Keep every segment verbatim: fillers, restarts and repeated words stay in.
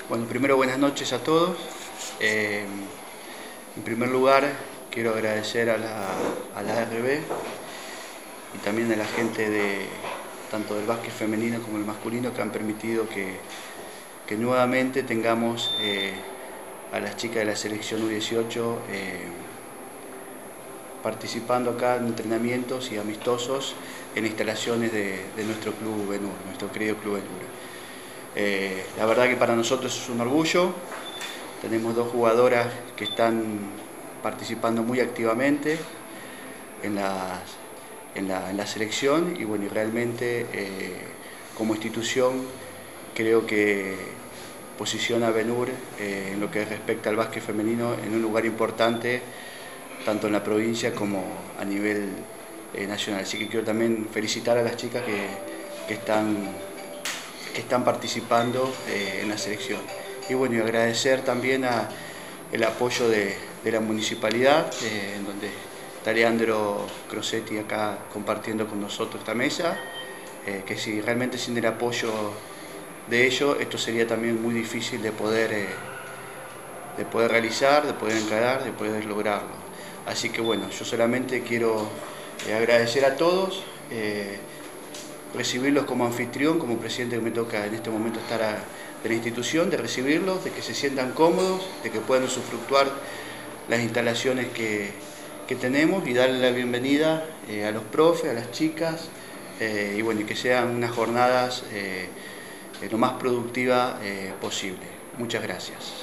Bueno, primero buenas noches a todos. Eh, en primer lugar, quiero agradecer a la, a la A R B y también a la gente de tanto del básquet femenino como el masculino que han permitido que, que nuevamente tengamos eh, a las chicas de la selección U dieciocho eh, participando acá en entrenamientos y amistosos en instalaciones de, de nuestro club Benur, nuestro querido club Benur. Eh, la verdad que para nosotros es un orgullo. Tenemos dos jugadoras que están participando muy activamente en, las, en, la, en la selección y bueno, y realmente eh, como institución creo que posiciona a Benur eh, en lo que respecta al básquet femenino en un lugar importante tanto en la provincia como a nivel eh, nacional. Así que quiero también felicitar a las chicas que, que están que están participando eh, en la selección. Y bueno, y agradecer también a el apoyo de, de la municipalidad, eh, en donde está Leandro Crosetti acá compartiendo con nosotros esta mesa, eh, que si realmente sin el apoyo de ellos, esto sería también muy difícil de poder, eh, de poder realizar, de poder encarar, de poder lograrlo. Así que bueno, yo solamente quiero eh, agradecer a todos, eh, recibirlos como anfitrión, como presidente que me toca en este momento estar a, de la institución, de recibirlos, de que se sientan cómodos, de que puedan usufructuar las instalaciones que, que tenemos y darle la bienvenida eh, a los profes, a las chicas, eh, y bueno, y que sean unas jornadas eh, eh, lo más productivas eh, posible. Muchas gracias.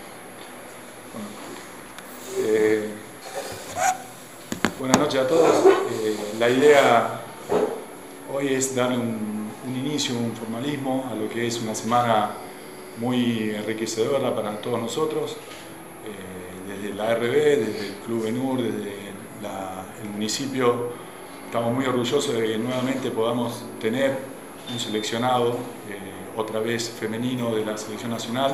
Bueno, eh, buenas noches a todos. Eh, la idea hoy es darle un, un inicio, un formalismo a lo que es una semana muy enriquecedora para todos nosotros, eh, desde la A R B, desde el Club Benur, desde la, el municipio. Estamos muy orgullosos de que nuevamente podamos tener un seleccionado, eh, otra vez femenino, de la selección nacional.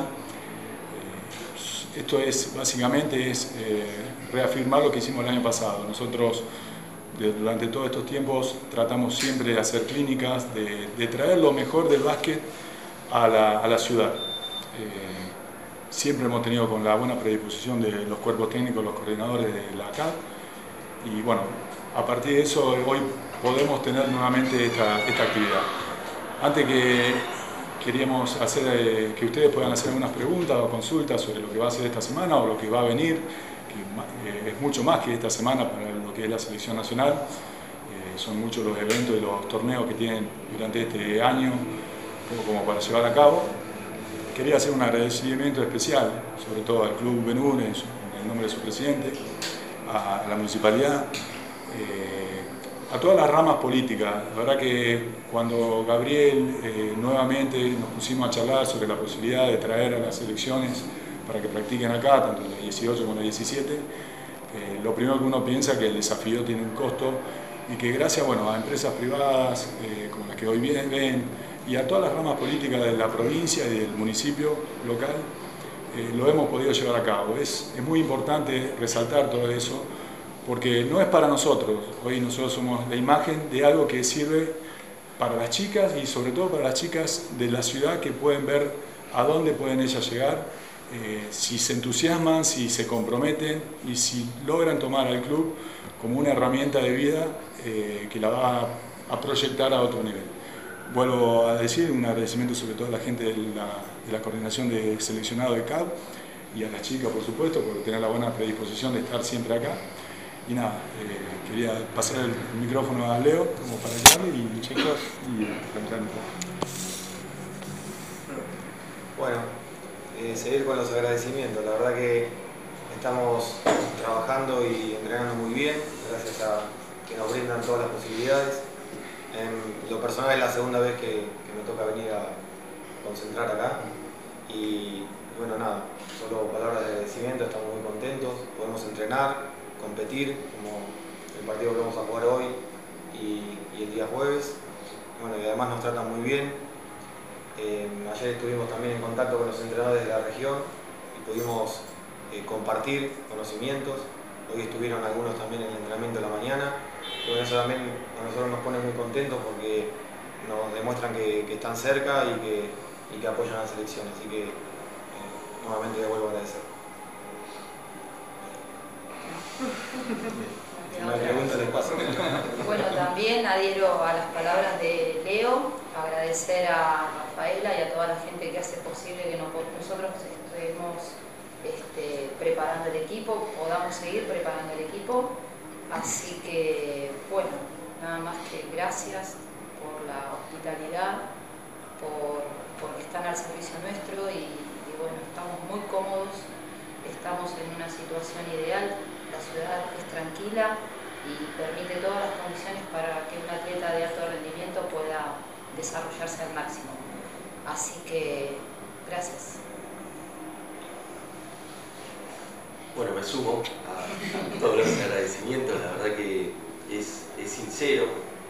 Eh, esto es, básicamente, es eh, reafirmar lo que hicimos el año pasado. Nosotros, durante todos estos tiempos, tratamos siempre de hacer clínicas, de, de traer lo mejor del básquet a la, a la ciudad. Eh, siempre hemos tenido con la buena predisposición de los cuerpos técnicos, los coordinadores de la A C A D, y bueno, a partir de eso hoy podemos tener nuevamente esta, esta actividad. Antes que queríamos hacer eh, que ustedes puedan hacer algunas preguntas o consultas sobre lo que va a ser esta semana o lo que va a venir, que eh, es mucho más que esta semana para lo que es la selección nacional. Eh, son muchos los eventos y los torneos que tienen durante este año como para llevar a cabo. Quería hacer un agradecimiento especial, sobre todo al Club Benur, en, en el nombre de su presidente, a, a la municipalidad, eh, a todas las ramas políticas. La verdad que cuando Gabriel eh, nuevamente nos pusimos a charlar sobre la posibilidad de traer a las selecciones para que practiquen acá, tanto la dieciocho como la diecisiete, eh, lo primero que uno piensa es que el desafío tiene un costo y que gracias bueno, a empresas privadas eh, como las que hoy vienen, y a todas las ramas políticas de la provincia y del municipio local, eh, lo hemos podido llevar a cabo. Es, es muy importante resaltar todo eso, porque no es para nosotros. Hoy nosotros somos la imagen de algo que sirve para las chicas y sobre todo para las chicas de la ciudad, que pueden ver a dónde pueden ellas llegar, eh, si se entusiasman, si se comprometen y si logran tomar al club como una herramienta de vida eh, que la va a, a proyectar a otro nivel. Vuelvo a decir un agradecimiento sobre todo a la gente de la, de la coordinación de seleccionado de C A D y a las chicas, por supuesto, por tener la buena predisposición de estar siempre acá. Y nada, eh, quería pasar el micrófono a Leo como para ayudarle y chicos y preguntar un poco. Bueno, eh, seguir con los agradecimientos. La verdad que estamos trabajando y entrenando muy bien, gracias a que nos brindan todas las posibilidades. En lo personal es la segunda vez que, que me toca venir a concentrar acá y bueno, nada, solo palabras de agradecimiento, estamos muy contentos, podemos entrenar, competir, como el partido que vamos a jugar hoy y, y el día jueves. Bueno, y además nos tratan muy bien. Eh, ayer estuvimos también en contacto con los entrenadores de la región y pudimos eh, compartir conocimientos. Hoy estuvieron algunos también en el entrenamiento de la mañana. Pero eso también a nosotros nos pone muy contentos porque nos demuestran que, que están cerca y que, y que apoyan a la selección. Así que nuevamente le vuelvo a agradecer. Si no hay preguntas, les paso. Bueno, también adhiero a las palabras de Leo, agradecer a Rafaela y a toda la gente que hace posible que nosotros estemos este, preparando el equipo, podamos seguir preparando el equipo. Así que, bueno, nada más que gracias por la hospitalidad, por, por estar al servicio nuestro y, y bueno, estamos muy cómodos, estamos en una situación ideal, la ciudad es tranquila y permite todas las condiciones para que un atleta de alto rendimiento pueda desarrollarse al máximo. Así que, gracias. Bueno, me sumo a, a todos los agradecimientos, la verdad que es, es sincero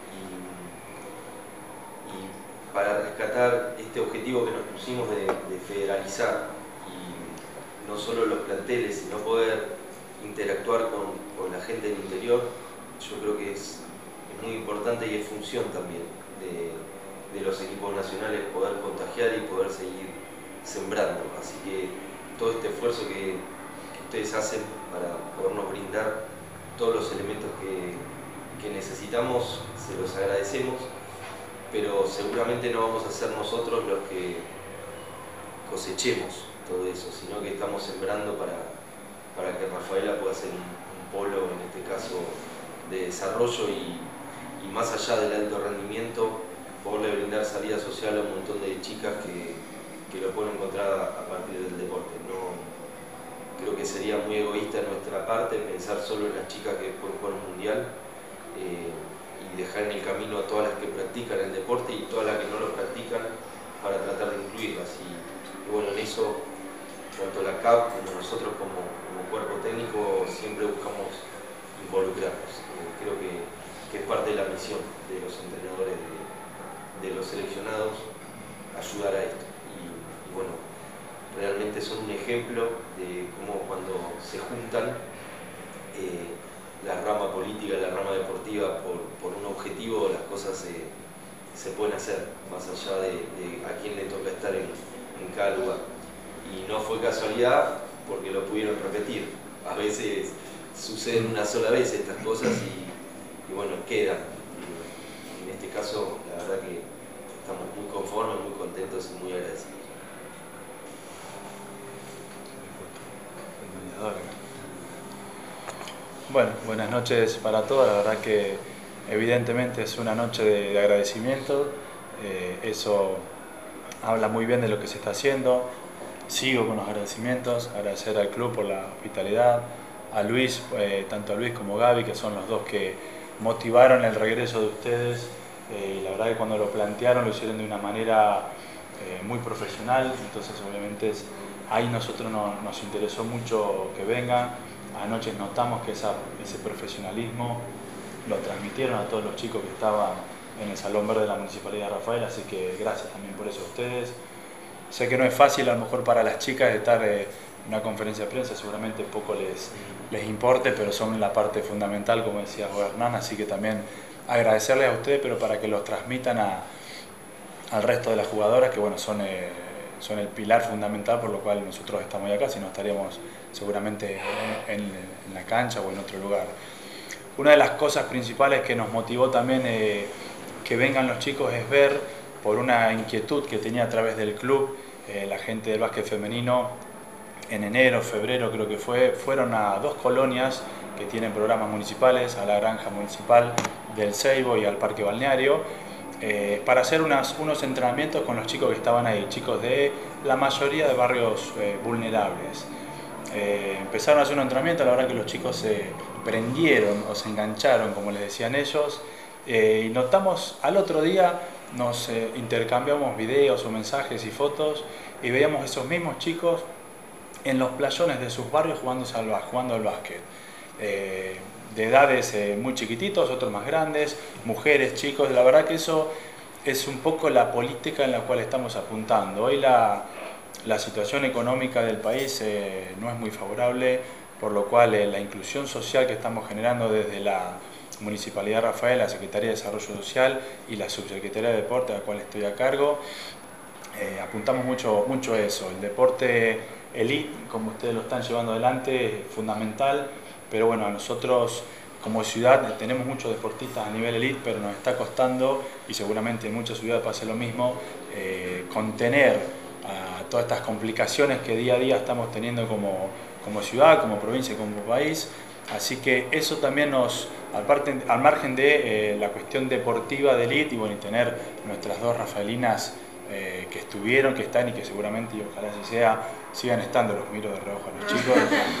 y, y para rescatar este objetivo que nos pusimos de, de federalizar y no solo los planteles, sino poder interactuar con, con la gente del interior, yo creo que es, es muy importante y es función también de, de los equipos nacionales poder contagiar y poder seguir sembrando. Así que todo este esfuerzo que, que ustedes hacen para podernos brindar todos los elementos que, que necesitamos, se los agradecemos, pero seguramente no vamos a ser nosotros los que cosechemos todo eso, sino que estamos sembrando para, para que Rafaela pueda ser un, un polo, en este caso, de desarrollo y, y más allá del alto rendimiento, poderle brindar salida social a un montón de chicas que, que lo pueden encontrar a, a partir del deporte. No, creo que sería muy egoísta de nuestra parte pensar solo en las chicas que después juegan un mundial eh, y dejar en el camino a todas las que practican el deporte y todas las que no lo practican para tratar de incluirlas. Y, y bueno, en eso, tanto la C A P como nosotros como, como cuerpo técnico siempre buscamos involucrarnos. Eh, creo que, que es parte de la misión de los entrenadores, de, de los seleccionados, ayudar a esto. Y, y bueno, realmente son un ejemplo de cómo cuando se juntan eh, la rama política y la rama deportiva por, por un objetivo, las cosas se, se pueden hacer, más allá de, de a quién le toca estar en, en cada lugar. Y no fue casualidad porque lo pudieron repetir. A veces suceden una sola vez estas cosas y, y bueno, quedan. Y en este caso, la verdad que estamos muy conformes, muy contentos y muy agradecidos. Bueno, buenas noches para todos. La verdad que evidentemente es una noche de, de agradecimiento. Eh, eso habla muy bien de lo que se está haciendo. Sigo con los agradecimientos, agradecer al club por la hospitalidad, a Luis, eh, tanto a Luis como a Gaby, que son los dos que motivaron el regreso de ustedes. Eh, y la verdad que cuando lo plantearon lo hicieron de una manera eh, muy profesional, entonces obviamente es, ahí nosotros no, nos interesó mucho que vengan. Anoche notamos que esa, ese profesionalismo lo transmitieron a todos los chicos que estaban en el Salón Verde de la Municipalidad de Rafaela, así que gracias también por eso a ustedes. Sé que no es fácil a lo mejor para las chicas estar eh, en una conferencia de prensa, seguramente poco les, les importe, pero son la parte fundamental, como decía Hernán, así que también agradecerles a ustedes, pero para que los transmitan a, al resto de las jugadoras, que bueno, son, eh, son el pilar fundamental por lo cual nosotros estamos acá, si no estaríamos seguramente en, en la cancha o en otro lugar. Una de las cosas principales que nos motivó también eh, que vengan los chicos es ver, por una inquietud que tenía a través del club, eh, la gente del básquet femenino, en enero, febrero creo que fue, fueron a dos colonias que tienen programas municipales, a la granja municipal del Seibo y al parque balneario, eh, para hacer unas, unos entrenamientos con los chicos que estaban ahí, chicos de la mayoría de barrios eh, vulnerables. Eh, empezaron a hacer un entrenamiento, la verdad que los chicos se prendieron o se engancharon, como les decían ellos, eh, y notamos al otro día, nos eh, intercambiamos videos o mensajes y fotos y veíamos esos mismos chicos en los playones de sus barrios jugando al, jugando al básquet. Eh, de edades eh, muy chiquititos, otros más grandes, mujeres, chicos, la verdad que eso es un poco la política en la cual estamos apuntando. Hoy la, la situación económica del país eh, no es muy favorable, por lo cual eh, la inclusión social que estamos generando desde la Municipalidad de Rafaela, la Secretaría de Desarrollo Social y la Subsecretaría de Deporte, a la cual estoy a cargo, eh, apuntamos mucho, mucho a eso. El deporte elite, como ustedes lo están llevando adelante, es fundamental, pero bueno, a nosotros como ciudad tenemos muchos deportistas a nivel elite, pero nos está costando, y seguramente en muchas ciudades pasa lo mismo, eh, contener a todas estas complicaciones que día a día estamos teniendo como, como ciudad, como provincia y como país. Así que eso también nos, al, parte, al margen de eh, la cuestión deportiva de elite, y bueno, y tener nuestras dos rafaelinas eh, que estuvieron, que están y que seguramente, y ojalá así sea, sigan estando, los miro de reojo a los chicos.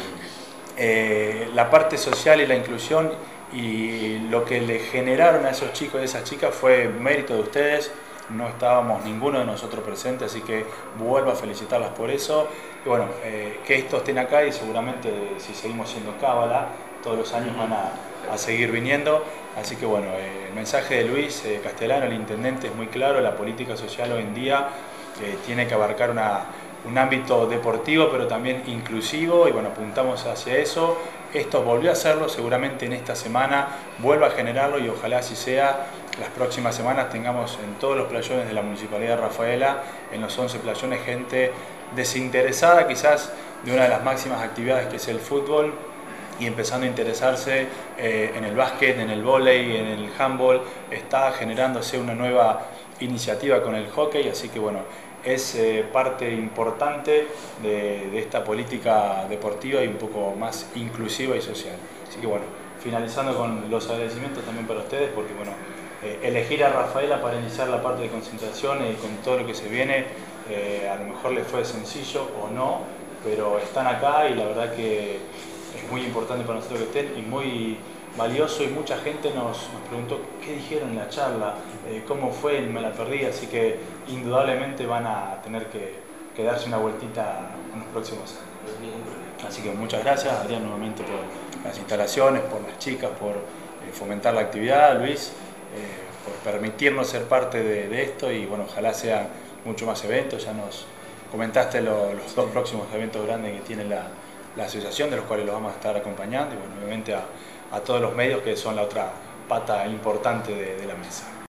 Eh, la parte social y la inclusión y lo que le generaron a esos chicos y a esas chicas fue mérito de ustedes. No estábamos ninguno de nosotros presentes, así que vuelvo a felicitarlas por eso. Y bueno, eh, que estos estén acá, y seguramente si seguimos siendo cábala, todos los años van a, a seguir viniendo. Así que bueno, eh, el mensaje de Luis eh, Castellano, el intendente, es muy claro. La política social hoy en día eh, tiene que abarcar una, un ámbito deportivo, pero también inclusivo, y bueno, apuntamos hacia eso. Esto volvió a hacerlo, seguramente en esta semana vuelva a generarlo, y ojalá así sea. Las próximas semanas tengamos en todos los playones de la Municipalidad de Rafaela, en los once playones, gente desinteresada quizás de una de las máximas actividades que es el fútbol, y empezando a interesarse eh, en el básquet, en el vóley, en el handball. Está generándose una nueva iniciativa con el hockey, así que bueno, es eh, parte importante de, de esta política deportiva y un poco más inclusiva y social. Así que bueno, finalizando con los agradecimientos también para ustedes, porque bueno, eh, elegir a Rafaela para iniciar la parte de concentración y con todo lo que se viene, eh, a lo mejor les fue sencillo o no, pero están acá y la verdad que es muy importante para nosotros que estén y muy valioso, y mucha gente nos, nos preguntó qué dijeron en la charla, eh, cómo fue, me la perdí, así que indudablemente van a tener que, que darse una vueltita en los próximos años. Así que muchas gracias, Adrián, nuevamente por las instalaciones, por las chicas, por eh, fomentar la actividad, Luis, eh, por permitirnos ser parte de, de esto, y bueno, ojalá sean muchos más eventos. Ya nos comentaste lo, los dos próximos eventos grandes que tiene la, la asociación, de los cuales los vamos a estar acompañando, y bueno, obviamente a a todos los medios, que son la otra pata importante de, de la mesa.